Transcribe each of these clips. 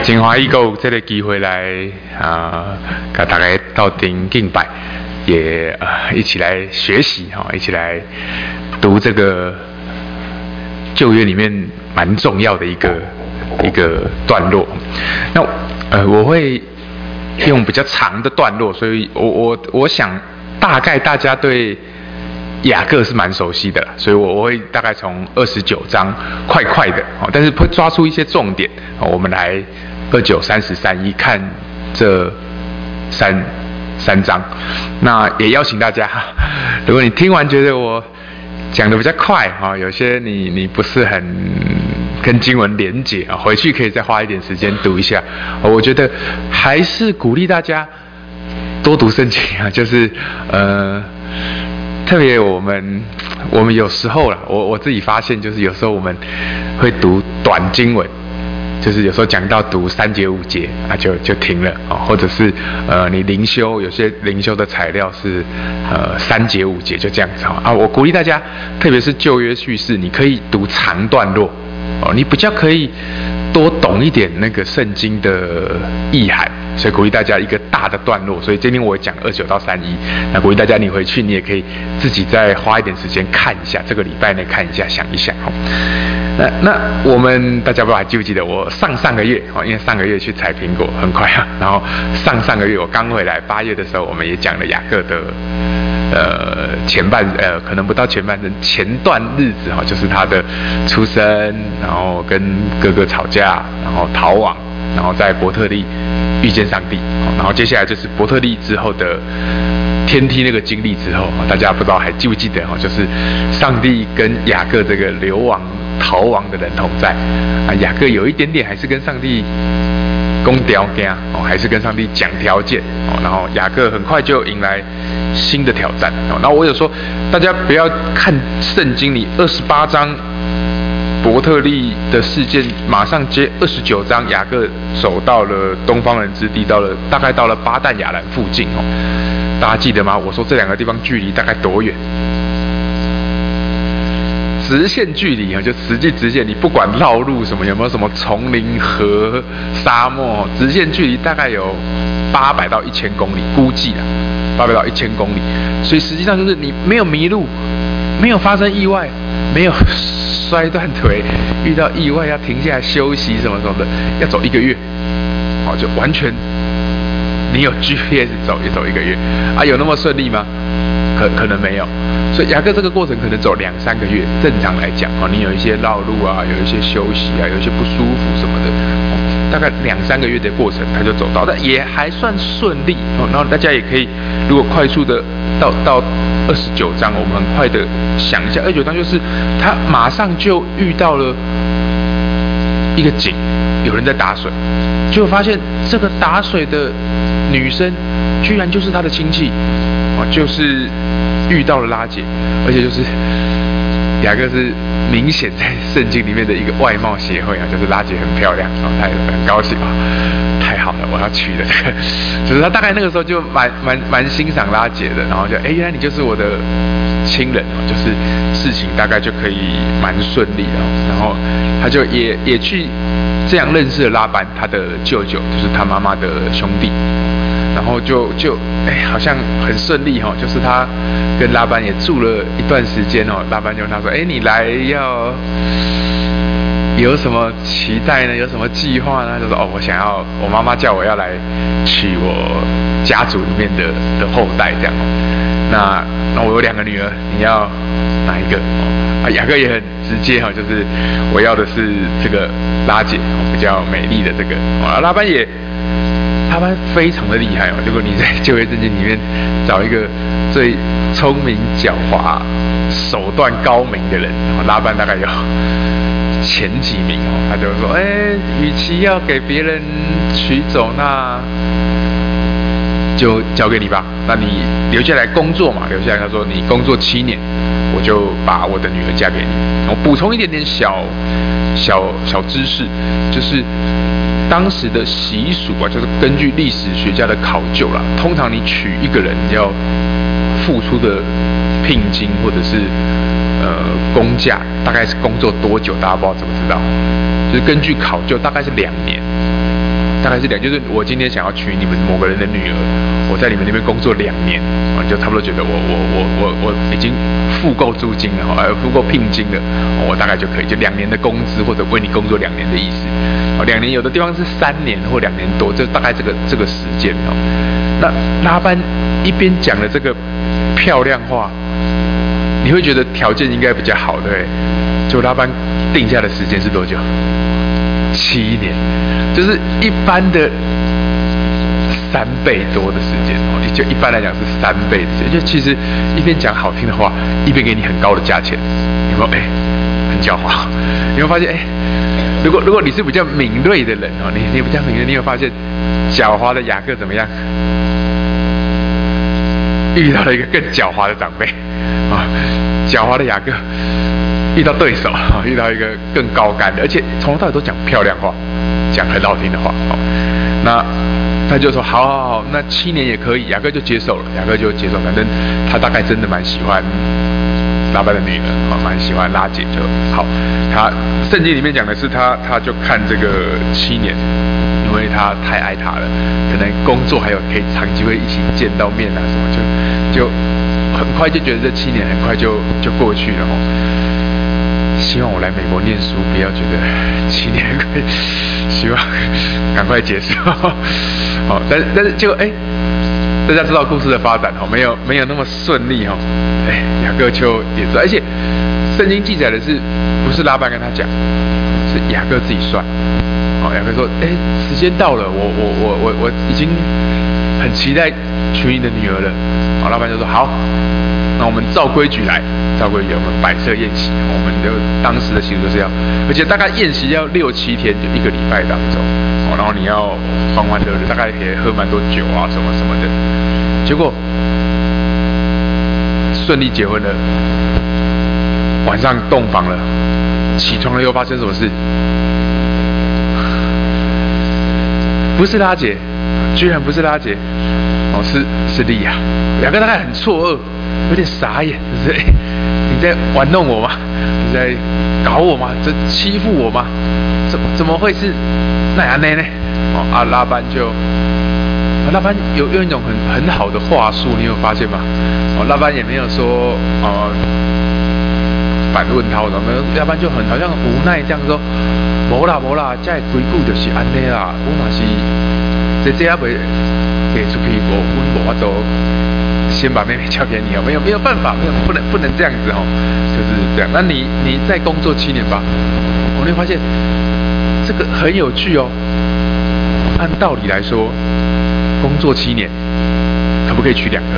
真欢喜有这个机会来跟大家到顶敬拜，也一起来学习一起来读这个旧约里面蛮重要的一个段落。那我会用比较长的段落，所以我想大概大家对雅各是蛮熟悉的，所以我会大概从29章快的，但是会抓出一些重点，我们来29、30、31看这三章。那也邀请大家，如果你听完觉得我讲的比较快有些你不是很跟经文连结回去可以再花一点时间读一下。我觉得还是鼓励大家多读圣经就是特别我们有时候啦，我自己发现就是有时候我们会读短经文，就是有时候讲到读3节5节就停了或者是你灵修有些灵修的材料是3节5节就这样子我鼓励大家，特别是旧约叙事，你可以读长段落你比较可以多懂一点那个圣经的意涵，所以鼓励大家一个大的段落。所以今天我讲29到31，那鼓励大家你回去你也可以自己再花一点时间看一下，这个礼拜内看一下想一想那我们大家不知道还记不记得我上个月因为上个月去采苹果很快然后上个月我刚回来8月的时候，我们也讲了雅各的前半可能不到前半生，前段日子就是他的出生，然后跟哥哥吵架，然后逃亡，然后在伯特利遇见上帝，然后接下来就是伯特利之后的天梯那个经历之后，大家不知道还记不记得就是上帝跟雅各这个流亡逃亡的人同在雅各有一点点还是跟上帝公条件还是跟上帝讲条件然后雅各很快就迎来新的挑战然后我有说大家不要看圣经里28章伯特利的事件，马上接29章雅各走到了东方人之地，大概到了巴旦亚兰附近大家记得吗？我说这两个地方距离大概多远？直线距离就实际直线，你不管绕路什么，有没有什么丛林、河、沙漠，直线距离大概有800到1000公里，估计800到1000公里。所以实际上就是你没有迷路，没有发生意外，没有摔断腿，遇到意外要停下来休息什么的，要走1个月，就完全你有 GPS 走也走1个月有那么顺利吗？可能没有，所以雅各这个过程可能走2-3个月。正常来讲你有一些绕路有一些休息有一些不舒服什么的，大概2-3个月的过程他就走到，但也还算顺利然后大家也可以，如果快速的到29章，我们很快的想一下，29章就是他马上就遇到了一个井，有人在打水，结果发现这个打水的女生居然就是他的亲戚就是遇到了拉结，而且就是雅各是明显在圣经里面的一个外貌协会就是拉结很漂亮他也很高兴太好了，我要娶了这个，就是他大概那个时候就蛮欣赏拉结的，然后就原来你就是我的亲人就是事情大概就可以蛮顺利的然后他就也去这样认识了拉班，他的舅舅就是他妈妈的兄弟，然后就好像很顺利就是他跟拉班也住了一段时间拉班就问他说你来要有什么期待呢？有什么计划呢？就说我妈妈叫我要来娶我家族里面的后代这样那我有2个女儿，你要哪一个雅各也很直接就是我要的是这个拉结比较美丽的这个拉班非常的厉害如果你在旧约圣经里面找一个最聪明狡猾手段高明的人拉班大概有前几名他就说与其要给别人取走，那就交给你吧，那你留下来工作嘛，留下来他说你工作7年，我就把我的女儿嫁给你。我补充一点点小知识，就是当时的习俗就是根据历史学家的考究啦，通常你娶一个人要付出的聘金或者是工价，大概是工作多久？大家不知道知不知道？就是根据考究，大概是2年。 大概是就是我今天想要娶你们某个人的女儿，我在你们那边工作2年，你就差不多觉得我已经付够租金了，付够聘金了，我大概就可以，就2年的工资或者为你工作2年的意思。2年有的地方是3年或2年多，就大概这个时间。那拉班一边讲了这个漂亮话，你会觉得条件应该比较好，对不对？就拉班定下的时间是多久？7年，就是一般的3倍多的时间就一般来讲是3倍的时间。就其实一边讲好听的话，一边给你很高的价钱，有没有？很狡猾。你会发现，如果你是比较敏锐的人你比较敏锐，你有发现狡猾的雅各怎么样？遇到了一个更狡猾的长辈狡猾的雅各遇到对手遇到一个更高干的，而且从头到尾都讲漂亮话，讲很好听的话那他就说好，那7年也可以，雅各就接受了，反正他大概真的蛮喜欢拉班的女儿蛮喜欢拉姐就好。他圣经里面讲的是他就看这个7年，因为他太爱她了，可能工作还有可以长期会一起见到面什么，就很快就觉得这7年很快就过去了希望我来美国念书，不要觉得7年可以，希望赶快结束但是结果大家知道故事的发展没有那么顺利雅各就也知道，而且圣经记载的是不是拉班跟他讲，是雅各自己算雅各说时间到了，我已经很期待娶你的女儿了拉班就说好，那我们照规矩来，我们摆设宴席，我们就当时的习俗就是要，而且大概宴席要6-7天，就1个礼拜当中然后你要欢欢乐乐，大概也喝蛮多酒什么什么的。结果顺利结婚了，晚上洞房了，起床了又发生什么事？不是拉结，居然不是拉结是利亚。雅各大概很错愕，有点傻眼，就是你在玩弄我吗？你在搞我吗？这欺负我吗？怎么会是那样呢？拉班有用一种很好的话术，你有发现吗？拉班也没有说反问他，拉班就很好像无奈这样说，没啦，这规矩就是安尼啦，我嘛是这还未给出去，我没法度先把妹妹交给你没有办法，不能这样子就是这样。那你再工作7年吧，你会发现这个很有趣按道理来说，工作7年可不可以娶2个？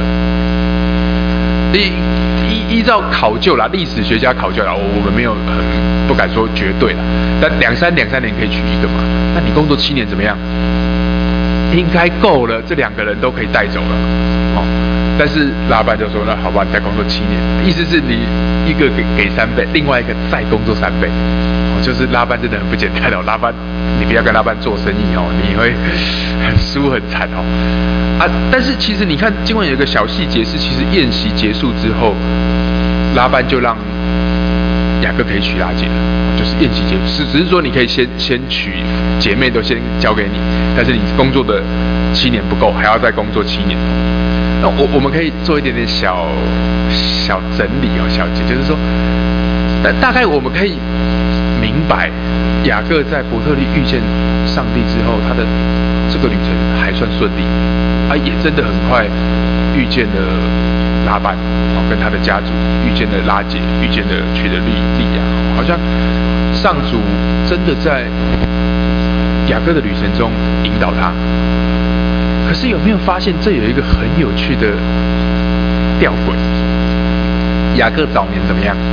依照考究啦，历史学家考究啦，我们没有不敢说绝对啦，但2、3年可以娶1个嘛。那你工作7年怎么样？应该够了，这2个人都可以带走了但是拉班就说，那好吧，你再工作7年，意思是你一个给3倍，另外一个再工作3倍就是拉班真的很不简单拉班，你不要跟拉班做生意你会很输很惨但是其实你看经文有一个小细节是，其实宴席结束之后，拉班就让雅各可以娶拉结了，就是宴席结束，只是说你可以先娶姐妹都先交给你，但是你工作的7年不够，还要再工作7年。那我们可以做一点点小整理小结，就是说，大概我们可以明白雅各在伯特利遇见上帝之后，他的这个旅程还算顺利也真的很快遇见了拉班跟他的家族，遇见了拉结，遇见了娶了利亚，好像上主真的在雅各的旅程中引导他。可是有没有发现这有一个很有趣的吊诡？雅各早年怎么样？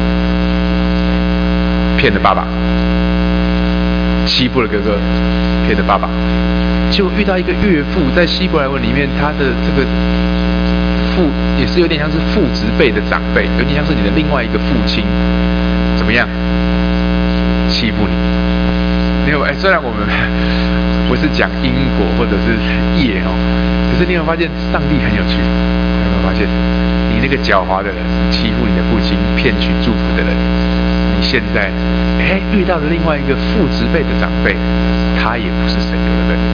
骗了爸爸，欺负了哥哥，骗了爸爸，结果遇到一个岳父，在希伯来文里面，他的这个父也是有点像是父职辈的长辈，有点像是你的另外一个父亲，怎么样？欺负你？没有虽然我们不是讲因果或者是业可是你有发现上帝很有趣，有没有发现？你那个狡猾的人，欺负你的父亲，骗取祝福的人，你现在遇到了另外一个父职辈的长辈，他也不是省油的灯。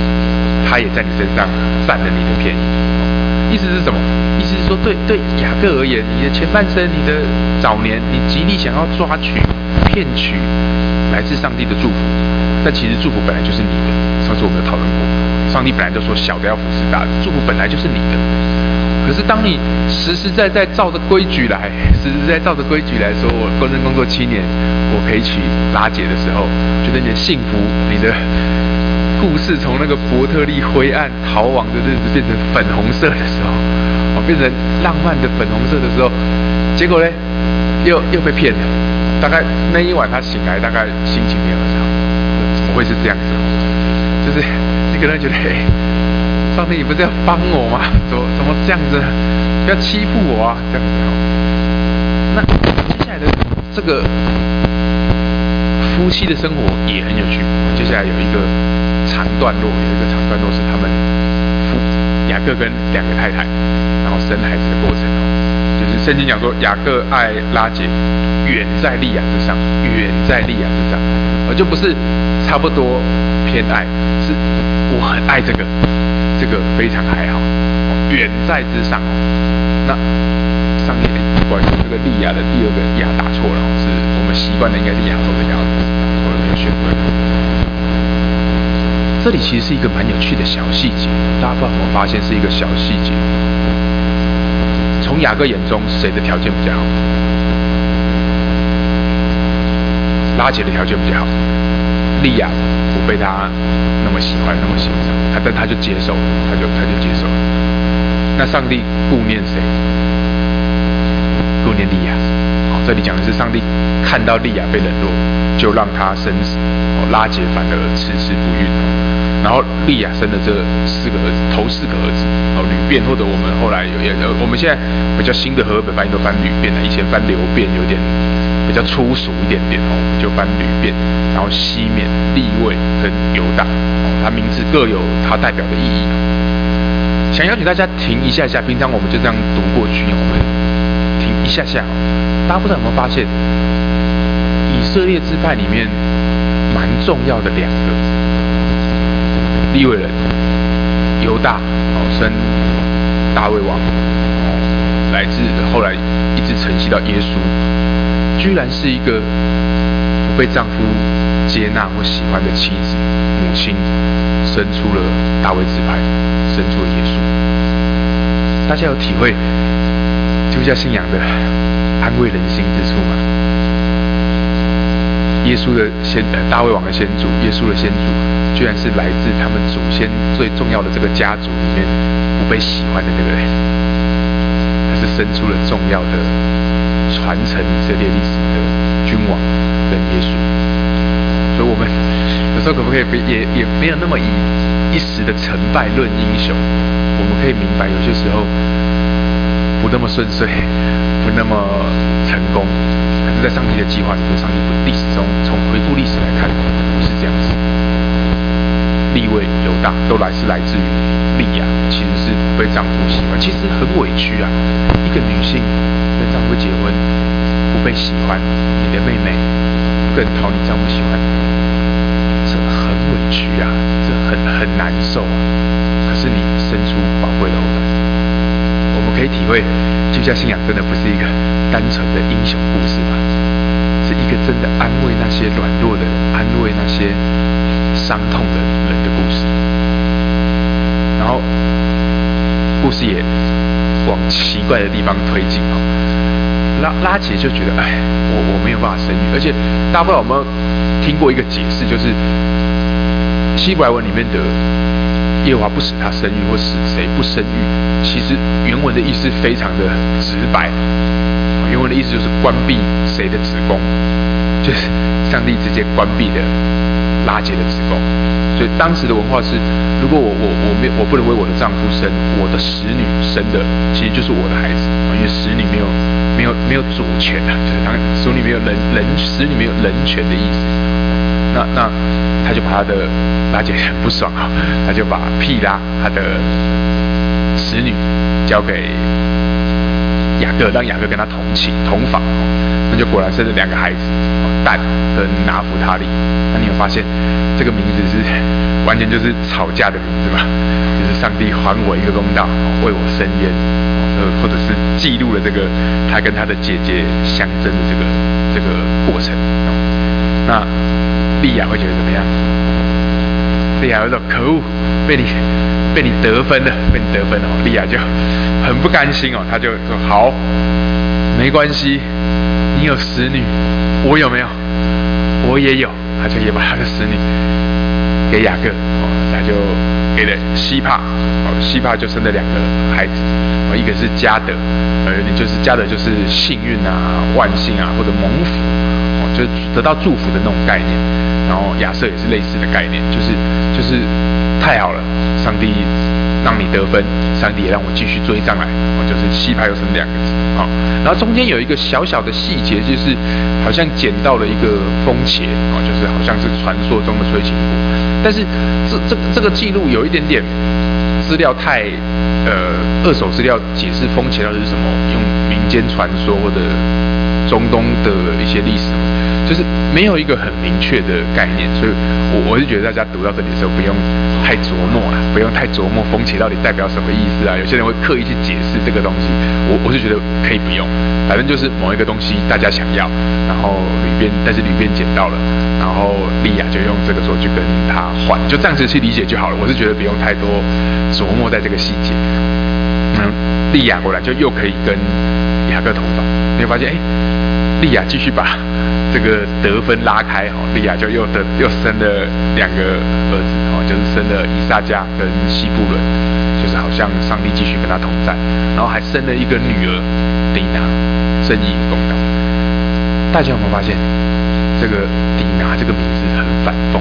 他也在你身上占了你的便宜。意思是什么？意思是说，对雅各而言，你的前半生，你的早年，你极力想要抓取、骗取来自上帝的祝福，但其实祝福本来就是你的。上次我们有讨论过，上帝本来就说小的要服侍大的，祝福本来就是你的。可是当你实实在在照着规矩来，说我工作7年，我可以娶拉结的时候，觉得你的幸福，你的故事从那个伯特利灰暗逃亡的日子变成粉红色的时候，变成浪漫的粉红色的时候，结果呢，又被骗了。大概那一晚他醒来，大概心情没有很好。怎么会是这样子？就是你可能觉得，上帝，你不是要帮我吗？怎么这样子？不要欺负我啊！这样子。那接下来的这个夫妻的生活也很有趣。接下来有一个长段落是他们雅各跟2个太太，然后生孩子的过程。就是圣经讲说，雅各爱拉结远在利亚之上，就不是差不多偏爱，是我很爱这个非常还好，远在之上。那上帝，不好意思，这个利亚的第2个亚打错了，是我们习惯的应该是亚洲的亚，我没有选对。这里其实是一个蛮有趣的小细节，大家不知道有没有发现是一个小细节。从雅各眼中，谁的条件比较好？拉结的条件比较好。利亚不被他那么喜欢，那么欣赏，但他就接受了，他就接受了。那上帝顾念谁？顾念利亚。这里讲的是上帝看到利亚被冷落，就让他生子，拉结反而迟迟不孕。然后利亚生了这4个儿子，头4个儿子，吕便，或者我们后来我们现在比较新的和合本翻译都翻吕便了，以前翻流便有点比较粗俗一点点，就翻吕便。然后西缅、利未跟犹大，他名字各有他代表的意义。想邀请大家停一下下，平常我们就这样读过去，我们停一下下。大家不知道有没有发现，以色列支派里面蛮重要的2个。利未人犹大生大卫王，来自后来一直承袭到耶稣，居然是一个不被丈夫接纳或喜欢的妻子母亲，生出了大卫支派，生出了耶稣。大家有体会基督教信仰的安慰人心之处吗？耶稣的大卫王的先祖，耶稣的先祖，居然是来自他们祖先最重要的这个家族里面不被喜欢的那个人，他是生出了重要的传承以色列历史的君王跟耶稣。所以我们有时候可不可以也没有那么以一时的成败论英雄，我们可以明白有些时候不那么顺遂，不那么成功，可是在上帝的计划里面，上帝历史中从回顾历史来看不是这样子。利未、犹大都是来自于利亚，其实是不被丈夫喜欢，其实很委屈啊。一个女性跟丈夫结婚不被喜欢，你的妹妹更讨你丈夫喜欢，这很委屈啊，这很难受啊。可是你生出宝贵的后代，我们可以体会，基督教信仰真的不是一个单纯的英雄故事吧，是一个真的安慰那些软弱的人，安慰那些伤痛的人的故事。然后故事也往奇怪的地方推进哦。拉结就觉得，我没有办法生育，而且大家不知道有没有听过一个解释，就是希伯来文里面的耶和华不使他生育，或使谁不生育，其实原文的意思非常的直白。原文的意思就是关闭谁的子宫，就是上帝直接关闭的拉结的子宫。所以当时的文化是，如果我不能为我的丈夫生，我的使女生的其实就是我的孩子，因为使女没有主权啊，就是当使女没有使女没有人权的意思。那他就把他的拉结很不爽啊，他就把毗拉他的使女交给雅各，让雅各跟他同房，那就果然生了2个孩子，但跟拿弗他利。那你有发现这个名字是完全就是吵架的名字嘛，就是上帝还我一个公道，为我伸冤，或者是记录了这个他跟他的姐姐相争的这个过程。那利亚会觉得怎么样？利亚有种可恶，被你得分了，利亚就很不甘心哦，他就说好，没关系，你有使女，我有没有？我也有，他就也把他的使女给雅各，他就给了西帕，西帕就生了2个孩子，一个是加德，就是加德就是幸运啊、万幸啊或者蒙福，就得到祝福的那种概念。然后亚瑟也是类似的概念，就是太好了，上帝让你得分，上帝也让我继续追上来，就是西帕又生2个子啊。然后中间有一个小小的细节，就是好像捡到了一个风茄啊，就是好像是传说中的吹琴果，但是这个记录有一点点资料太二手资料解释风茄到底是什么，用民间传说或者中东的一些历史，就是没有一个很明确的概念，所以我是觉得大家读到这里的时候不用太琢磨啦，不用太琢磨风茄到底代表什么意思啊。有些人会刻意去解释这个东西，我是觉得可以不用，反正就是某一个东西大家想要，然后但是吕边捡到了，然后利亚就用这个时候去跟他换，就这样子去理解就好了。我是觉得不用太多琢磨在这个细节。利亚果然就又可以跟雅各同房，你会发现，利亚继续把这个得分拉开，利亚就又生了2个儿子，就是生了以撒迦跟西布伦，就是好像上帝继续跟他同在，然后还生了一个女儿底拿，正义与公道。大家有没有发现，这个底拿这个名字很反讽？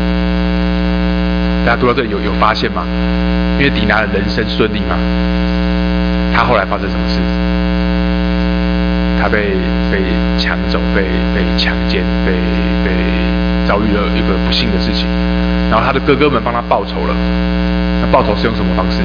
大家读到这里有发现吗？因为底拿的人生顺利嘛，他后来发生什么事？他被抢走，被强奸，被遭遇了一个不幸的事情，然后他的哥哥们帮他报仇了。那报仇是用什么方式？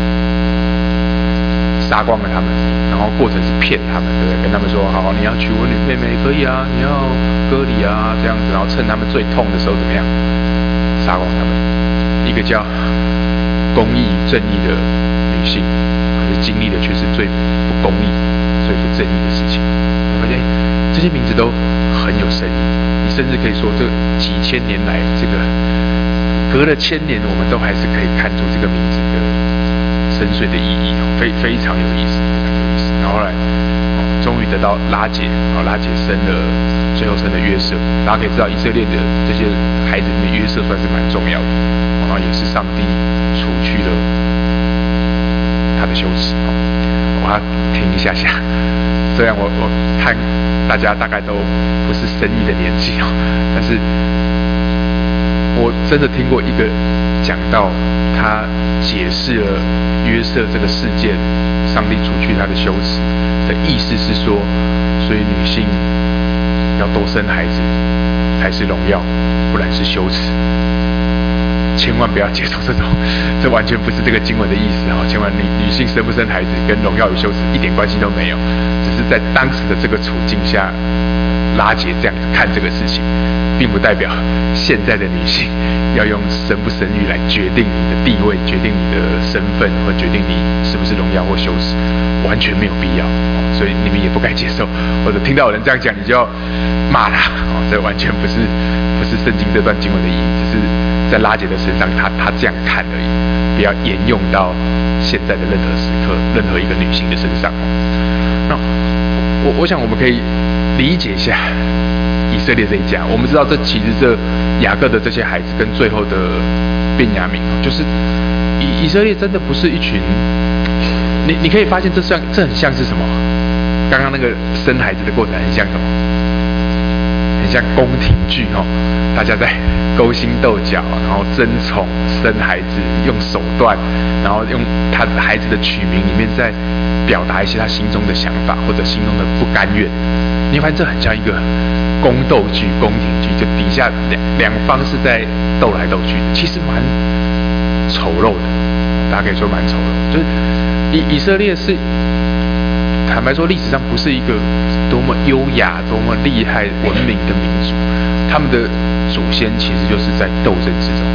杀光了他们，然后过程是骗他们，对不对？跟他们说，好，你要娶我女妹妹可以啊，你要割礼啊，这样子，然后趁他们最痛的时候怎么样？杀光他们。一个叫公义正义的女性，可是经历的却是最不公义、最不正义的事情。而且这些名字都很有深意，你甚至可以说，这几千年来，这个隔了1000年，我们都还是可以看出这个名字的深邃的意义，非常有意思，非常有意思。然后后来，终于得到拉结，拉结最后生了约瑟。大家可以知道，以色列的这些孩子里面，约瑟算是蛮重要的，然后也是上帝除去了他的羞耻。我要停一下下，虽然我看大家大概都不是生意的年纪，但是我真的听过一个讲到他解释了约瑟这个事件，上帝除去他的羞耻的意思是说，所以女性要多生孩子才是荣耀，不然是羞耻。千万不要接受这完全不是这个经文的意思哈！千万女性生不生孩子跟荣耀与羞耻一点关系都没有，只是在当时的这个处境下，拉结这样子看这个事情，并不代表现在的女性要用生不生育来决定你的地位、决定你的身份或决定你是不是荣耀或羞耻，完全没有必要。所以你们也不该接受，或者听到有人这样讲，你就要骂他。这完全不是圣经这段经文的意义，只是在拉结的身上，他这样看而已，不要沿用到现在的任何时刻、任何一个女性的身上。那我想我们可以理解一下以色列这一家。我们知道其实这雅各的这些孩子跟最后的便雅悯，就是以色列真的不是一群。你可以发现这很像是什么？刚刚那个生孩子的过程很像什么？很像宫廷剧大家在勾心斗角，然后争宠、生孩子，用手段，然后用他孩子的取名里面在表达一些他心中的想法或者心中的不甘愿。你会发现这很像一个宫斗剧、宫廷剧，就底下两方是在斗来斗去的，其实蛮丑陋的，大家可以说蛮丑陋。就是以色列是坦白说，历史上不是一个多么优雅、多么厉害、文明的民族，他们的祖先其实就是在斗争之中，从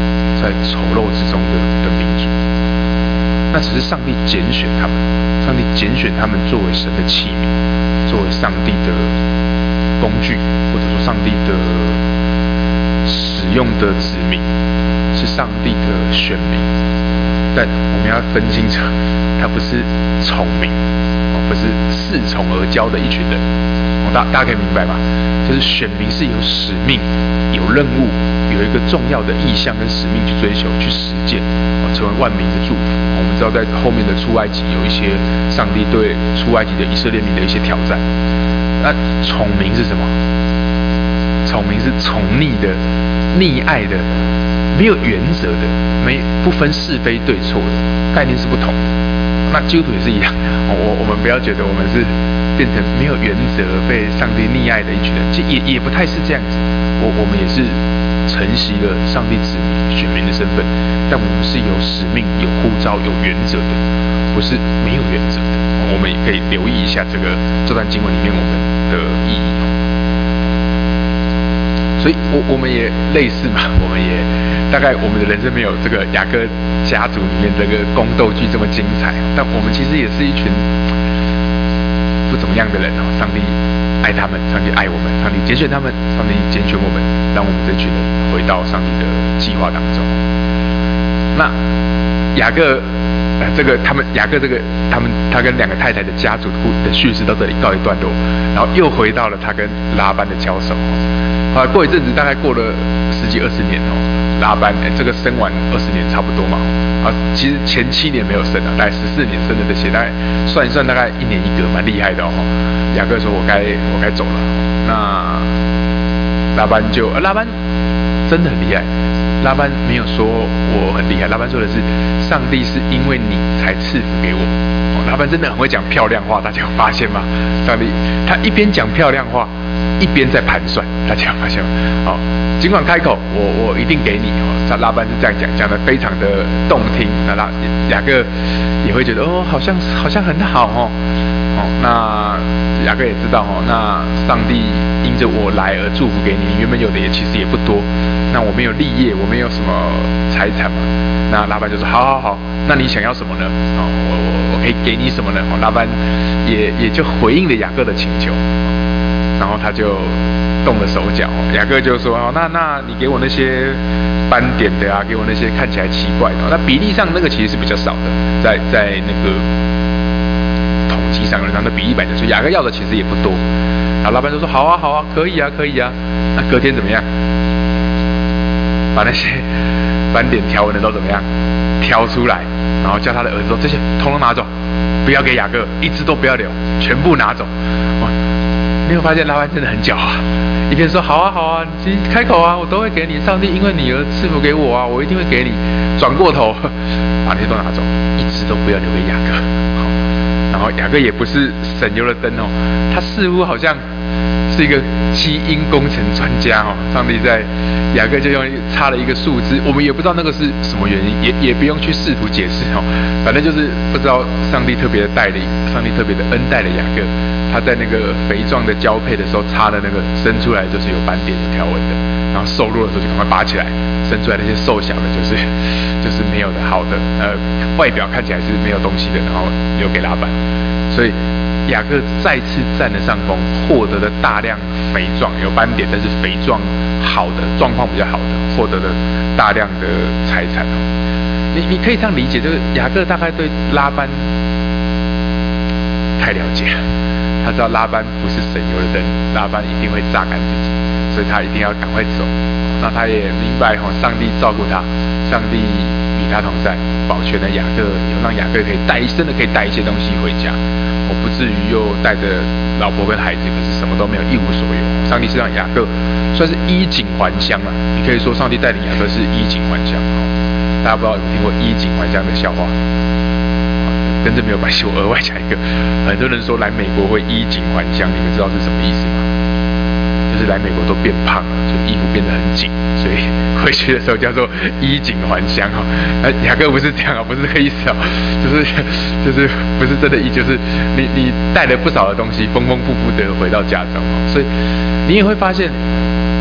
在丑陋之中的民族。那只是上帝拣选他们，上帝拣选他们作为神的器皿，作为上帝的工具，或者说上帝的使用的子民，是上帝的选民。但我们要分清楚，他不是宠民，不是恃宠而骄的一群人。大家可以明白吗？就是选民是有使命、有任务、有一个重要的意向跟使命去追求、去实践，成为万民的祝福。我们知道，在后面的出埃及有一些上帝对出埃及的以色列民的一些挑战。那宠民是什么？宠民是宠溺的、溺爱的、没有原则的、不分是非对错的，概念是不同的。那基督徒也是一样，我们不要觉得我们是变成没有原则、被上帝溺爱的一群人，其实也不太是这样子。我们也是承袭了上帝子民、选民的身份，但我们是有使命、有呼召、有原则的，不是没有原则的。我们也可以留意一下这段经文里面我们的意义。所以我们也类似嘛，我们也大概我们的人生没有这个雅各家族里面这个宫斗剧这么精彩，但我们其实也是一群不怎么样的人哦。上帝爱他们，上帝爱我们，上帝拣选他们，上帝拣选我们，让我们这群人回到上帝的计划当中。那雅各他跟两个太太的家族的叙事到这里告一段落，然后又回到了他跟拉班的交手。后来过一阵子，大概过了10几20年拉班这个生完20年差不多嘛，其实前7年没有生大概14年生的这些，大概算一算大概1年1个，蛮厉害的雅各说我该走了，那拉班真的很厉害。拉班没有说我很厉害，拉班说的是上帝是因为你才赐福给我。拉班真的很会讲漂亮话，大家有发现吗？上帝他一边讲漂亮话，一边在盘算，大家有发现吗？尽管开口我一定给你拉班是这样讲的非常的动听。那雅各也会觉得好像很好那雅各也知道那上帝因着我来而祝福给你，原本有的其实也不多。那我没有立业，我没有什么财产嘛。那拉班就说好，那你想要什么呢？我可以给你什么呢？拉班也就回应了雅各的请求，然后他就动了手脚。雅各就说那你给我那些斑点的啊，给我那些看起来奇怪的。那比例上那个其实是比较少的，在那个统计上，然后比例摆着说雅各要的其实也不多。然后拉班就说好啊，可以啊。那隔天怎么样？把那些斑点条纹的都怎么样挑出来，然后叫他的儿子说这些统统拿走，不要给雅各，一只都不要留，全部拿走。你有发现拉班真的很狡猾，一边说好啊，你开口啊，我都会给你，上帝因为你而赐福给我啊，我一定会给你。转过头把那些都拿走，一只都不要留给雅各。然后雅各也不是省油的灯他似乎好像是一个基因工程专家上帝在雅各就用插了一个树枝，我们也不知道那个是什么原因，也不用去试图解释反正就是不知道上帝特别的带领，上帝特别的恩待了雅各。他在那个肥壮的交配的时候插的那个生出来就是有斑点有条纹的，然后瘦弱的时候就赶快拔起来，生出来那些瘦小的就是没有的好的外表看起来是没有东西的，然后留给拉班。所以雅各再次占了上风，获得了大量肥壮有斑点但是肥壮好的状况比较好的，获得了大量的财产。你可以这样理解，就是雅各大概对拉班太了解了，他知道拉班不是省油的灯，拉班一定会榨干自己，所以他一定要赶快走。那他也明白上帝照顾他，上帝与他同在，保全了雅各，有让雅各真的可以带一些东西回家，我不至于又带着老婆跟孩子，可是什么都没有，一无所有。上帝是让雅各算是衣锦还乡了，你可以说上帝带领雅各是衣锦还乡。大家不知道有没有听过衣锦还乡的笑话？跟这没有关系，我额外讲一个。很多人说来美国会衣锦还乡，你们知道是什么意思吗？就是来美国都变胖了，就衣服变得很紧，所以回去的时候叫做衣锦还乡雅各不是这样不是这个意思就是不是真的意，就是你带了不少的东西，丰丰富富的回到家中所以你也会发现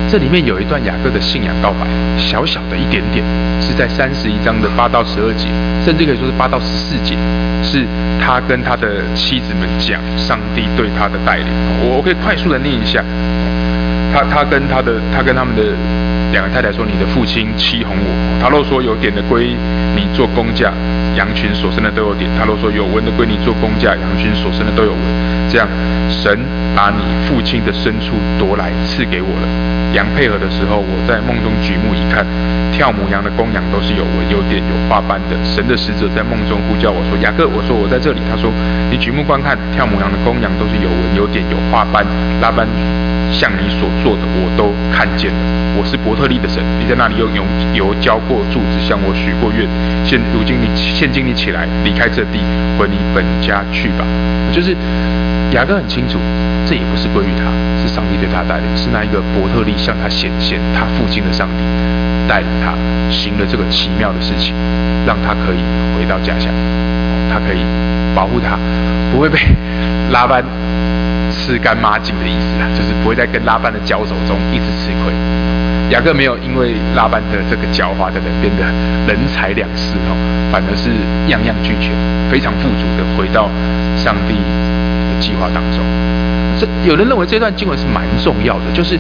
这里面有一段雅各的信仰告白，小小的一点点，是在31章的8到12节，甚至可以说是8到14节，是他跟他的妻子们讲上帝对他的带领。我可以快速的念一下。他跟他们的2个太太说：“你的父亲欺哄我。”他若说有点的归你做工价，羊群所生的都有点；他若说有纹的归你做工价，羊群所生的都有纹。这样，神把你父亲的牲畜夺来赐给我了。羊配合的时候，我在梦中举目一看，跳母羊的公羊都是有纹、有点、有花斑的。神的使者在梦中呼叫我说：“雅各。”我说：“我在这里。”他说：“你举目观看，跳母羊的公羊都是有纹、有点、有花斑。拉班像你所做的，我都看见了。我是伯特利的神，你在那里用油浇过柱子，向我许过愿。现今你起来，离开这地，回你本家去吧。”就是雅各很清楚，这也不是归于他，是上帝对他带领，是那一个伯特利向他显现，他父亲的上帝带领他行了这个奇妙的事情，让他可以回到家乡，他可以保护他，不会被拉班吃干抹净的意思啦，就是不会在跟拉班的交手中一直吃亏。雅各没有因为拉班的这个狡猾的人变得人财两失反而是样样俱全，非常富足的回到上帝的计划当中。有人认为这段经文是蛮重要的，就是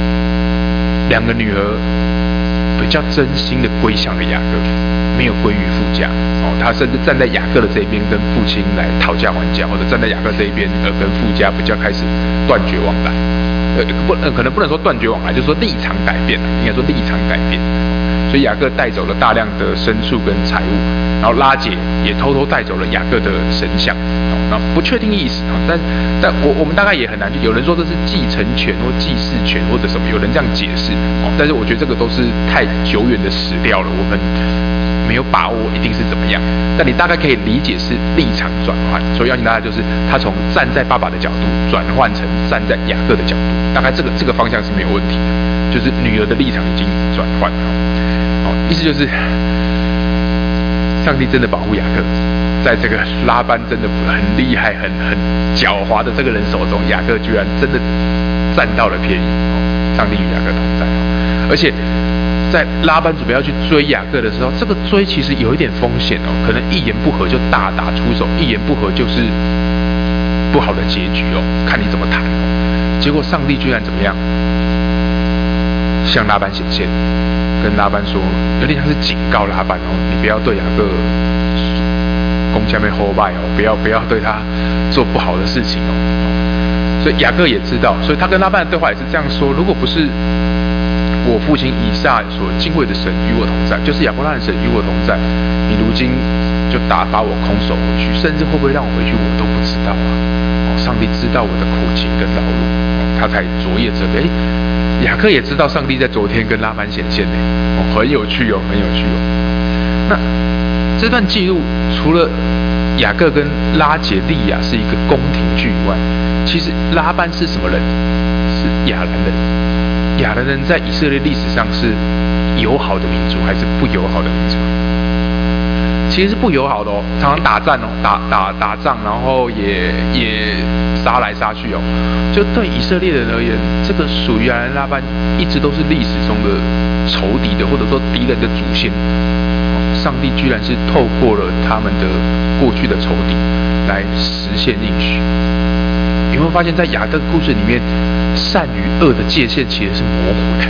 2个女儿比较真心的归向了雅各，没有归于父家他甚至站在雅各的这一边跟父亲来讨价还价，或者站在雅各这一边跟父家比较开始断绝往来。可能不能说断绝往来，就是说立场改变了，应该说立场改变。所以雅各带走了大量的牲畜跟财物，然后拉结也偷偷带走了雅各的神像。那不确定意思但我们大概也很难去，有人说这是继承权或祭祀权或者什么，有人这样解释但是我觉得这个都是太久远的史料了，我们没有把握一定是怎么样，但你大概可以理解是立场转换。所以邀请大家就是他从站在爸爸的角度转换成站在雅各的角度，大概这个方向是没有问题的，就是女儿的立场已经转换意思就是上帝真的保护雅各，在这个拉班真的很厉害很狡猾的这个人手中，雅各居然真的占到了便宜上帝与雅各同在而且在拉班准备要去追雅各的时候，这个追其实有一点风险可能一言不合就大打出手，一言不合就是不好的结局看你怎么谈结果上帝居然怎么样，向拉班显现，跟拉班说，有点像是警告拉班你不要对雅各攻下面后败不要对他做不好的事情所以雅各也知道，所以他跟拉班的对话也是这样说：如果不是我父亲以撒所敬畏的神与我同在，就是亚伯拉罕神与我同在，你如今就把我空手回去，甚至会不会让我回去我都不知道上帝知道我的苦情跟劳碌他才昨夜责备。雅各也知道上帝在昨天跟拉班显现很有趣很有趣那这段记录除了雅各跟拉结利亚是一个宫廷剧以外，其实拉班是什么人？是亚兰人。亚兰人在以色列历史上是友好的民族还是不友好的民族？其实是不友好的常常打仗打仗，然后也杀来杀去就对以色列人而言，这个属于亚兰拉班一直都是历史中的仇敌的，或者说敌人的祖先。上帝居然是透过了他们的过去的仇敌来实现应许。有没有发现，在雅各故事里面，善与恶的界限其实是模糊的？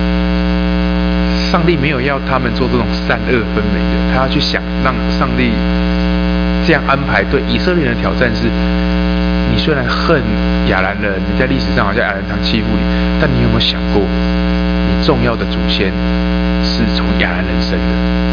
上帝没有要他们做这种善恶分明的，他要去想让上帝这样安排。对以色列人的挑战是：你虽然恨亚兰人，你在历史上好像亚兰常欺负你，但你有没有想过，你重要的祖先是从亚兰人生的？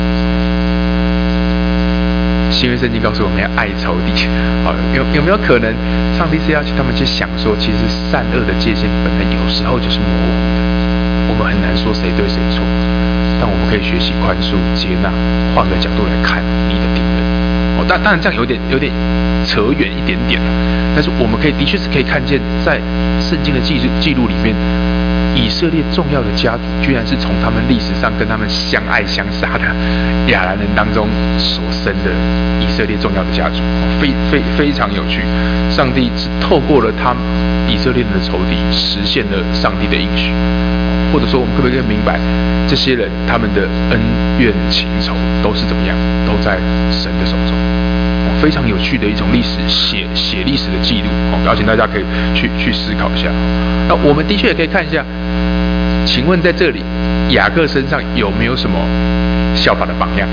新约圣经告诉我们要爱仇敌，有没有可能，上帝是要他们去想说，其实善恶的界限本来有时候就是模糊的，我们很难说谁对谁错，但我们可以学习宽恕、接纳，换个角度来看你的敌人。当然这样有点扯远一点点，但是我们的确是可以看见，在圣经的记录里面， 以色列重要的家族，居然是从他们历史上跟他们相爱相杀的亚兰人当中所生的以色列重要的家族，非常有趣。上帝是透过了他以色列人的仇敌，实现了上帝的应许。或者说，我们可不可以明白，这些人他们的恩怨情仇都是怎么样，都在神的手中。非常有趣的一种历史写历史的记录，邀请大家可以去思考一下。那我们的确也可以看一下，请问在这里雅各身上有没有什么效法的榜样？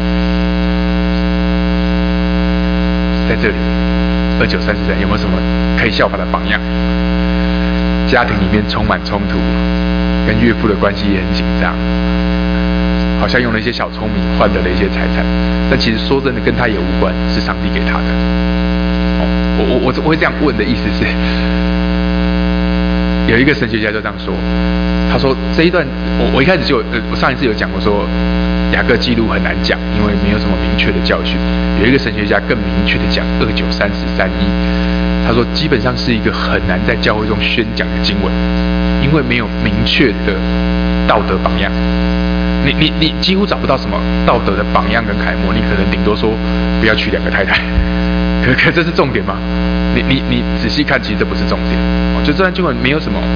在这里2933有没有什么可以效法的榜样？家庭里面充满冲突，跟岳父的关系也很紧张，好像用了一些小聪明换得了一些财产，但其实说真的跟他也无关，是上帝给他的。我会这样问的意思是，有一个神学家就这样说，他说这一段我一开始就我上一次有讲过说雅各记录很难讲，因为没有什么明确的教训。有一个神学家更明确的讲293031，他说基本上是一个很难在教会中宣讲的经文，因为没有明确的道德榜样。你几乎找不到什么道德的榜样跟楷模，你可能顶多说不要娶2个太太，可这是重点吗？你仔细看，其实这不是重点。就这段经文没有什么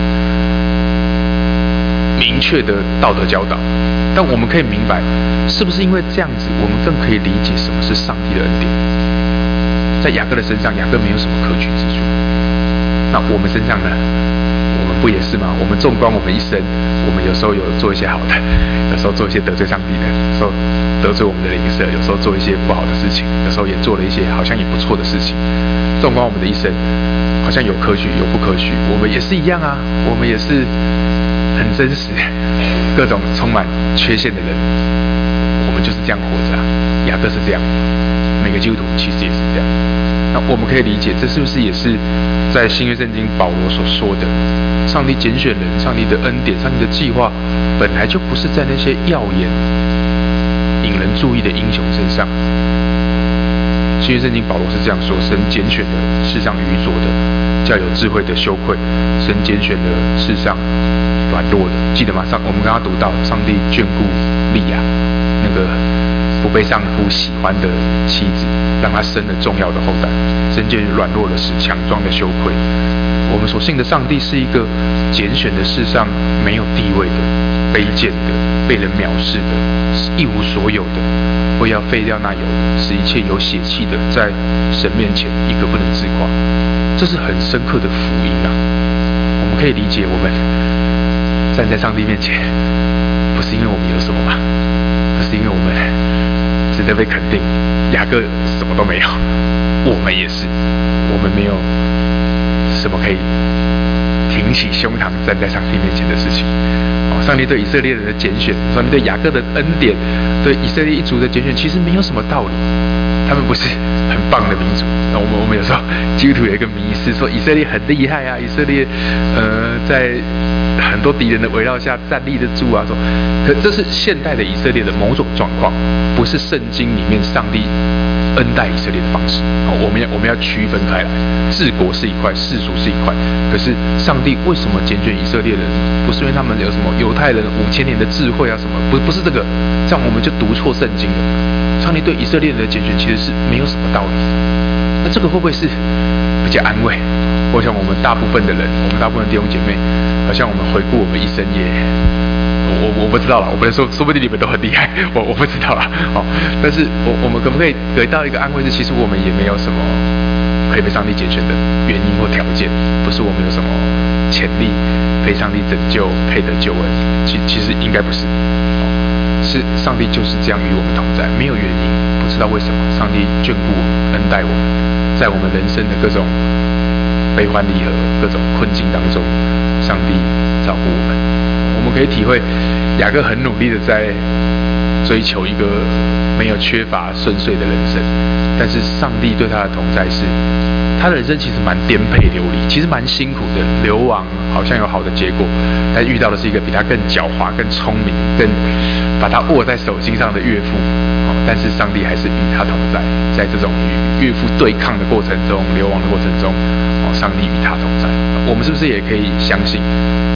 明确的道德教导，但我们可以明白，是不是因为这样子，我们更可以理解什么是上帝的恩典？在雅各的身上，雅各没有什么可取之处，那我们身上呢？不也是吗？我们纵观我们一生，我们有时候有做一些好的，有时候做一些得罪上帝的，有时候得罪我们的邻舍，有时候做一些不好的事情，有时候也做了一些好像也不错的事情。纵观我们的一生，好像有可取有不可取，我们也是一样啊，我们也是很真实，各种充满缺陷的人，我们就是这样活着啊。雅各是这样，每个基督徒其实也是这样。那我们可以理解，这是不是也是在新约圣经保罗所说的，上帝拣选人，上帝的恩典，上帝的计划，本来就不是在那些耀眼、引人注意的英雄身上。新约圣经保罗是这样说：神拣选了世上愚拙的，叫有智慧的羞愧；神拣选了世上软弱的。记得吗？我们刚刚读到，上帝眷顾利亚，那个不被丈夫喜欢的妻子，让她生了重要的后代。神拣软弱的使强壮的羞愧。我们所信的上帝是一个拣选的世上没有地位的、卑贱的、被人藐视的、是一无所有的，会要废掉那有的，使一切有血气的在神面前一个不能自夸。这是很深刻的福音啊！我们可以理解，我们站在上帝面前，不是因为我们有什么嘛，而是因为我们值得被肯定。雅各什么都没有，我们也是，我们没有什么可以挺起胸膛站在上帝面前的事情。上帝对以色列人的拣选，上帝对雅各的恩典，对以色列一族的拣选，其实没有什么道理。他们不是很棒的民族。那我们有时候基督徒有一个迷思，说以色列很厉害啊，以色列在很多敌人的围绕下站立得住啊。说，可这是现代的以色列的某种状况，不是圣经里面上帝恩待以色列的方式。我们要区分开来，治国是一块，世俗是一块。可是上帝为什么拣选以色列人？不是因为他们有什么犹太人5000年的智慧啊什么？不是这个，这样我们就读错圣经了。上帝对以色列人的拣选其实是没有什么道理。那这个会不会是比较安慰？我想我们大部分的人，我们大部分弟兄姐妹，好像我们回顾我们一生也，我不知道了，我不能说，说不定你们都很厉害，我不知道啦。但是我们可不可以得到一个安慰？是其实我们也没有什么可以被上帝拣选的原因或条件，不是我们有什么潜力被上帝拯救配得救恩，其实应该不是。是上帝就是这样与我们同在，没有原因，不知道为什么，上帝眷顾我们，恩待我们，在我们人生的各种悲欢离合、各种困境当中，上帝照顾我们。我们可以体会雅各很努力的在追求一个没有缺乏顺遂的人生，但是上帝对他的同在是，他的人生其实蛮颠沛流离，其实蛮辛苦的。流亡好像有好的结果，但遇到的是一个比他更狡猾、更聪明、更把他握在手心上的岳父。但是上帝还是与他同在，在这种与岳父对抗的过程中、流亡的过程中，上帝与他同在。我们是不是也可以相信，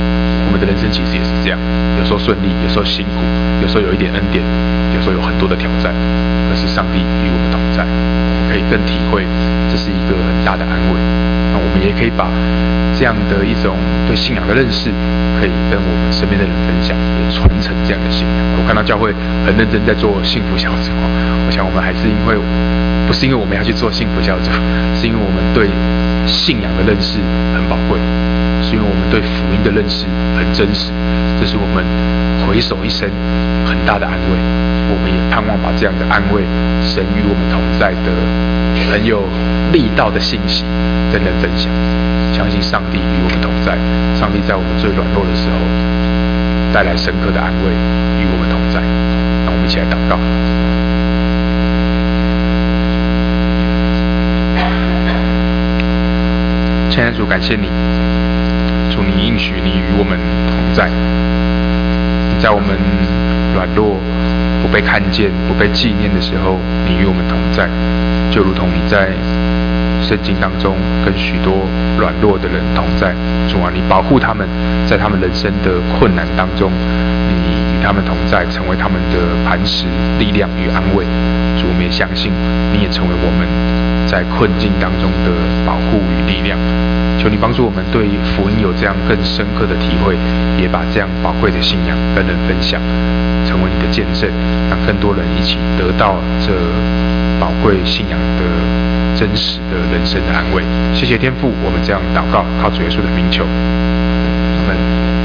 我们的人生其实也是这样，有时候顺利，有时候辛苦，有时候有一点恩典，有时候有很多的挑战。可是上帝与我们同在，我们可以更体会这是一个很大的安慰。那我们也可以把这样的一种对信仰的认识，可以跟我们身边的人分享，也传承这样的信仰。我看到教会很认真在做幸福小组，我想我们还是不是因为我们要去做幸福小组，是因为我们对信仰的认识很宝贵，是因为我们对福音的认识很真实，这是我们回首一生很大的安慰。我们也盼望把这样的安慰，神与我们同在的很有力道的信息跟人分享。相信上帝与我们同在，上帝在我们最软弱的时候带来深刻的安慰，与我们同在。让我们一起来祷告。亲爱的主，感谢你，主你应许你与我们同在，你在我们软弱、不被看见、不被纪念的时候，你与我们同在，就如同你在圣经当中跟许多软弱的人同在。主啊，你保护他们，在他们人生的困难当中，你与他们同在，成为他们的磐石、力量与安慰。主，我们也相信你也成为我们在困境当中的保护与力量。求你帮助我们对福音有这样更深刻的体会，也把这样宝贵的信仰跟人分享，成为你的见证，让更多人一起得到这宝贵信仰的真实的人生的安慰。谢谢天父，我们这样祷告，靠主耶稣的名求，阿们。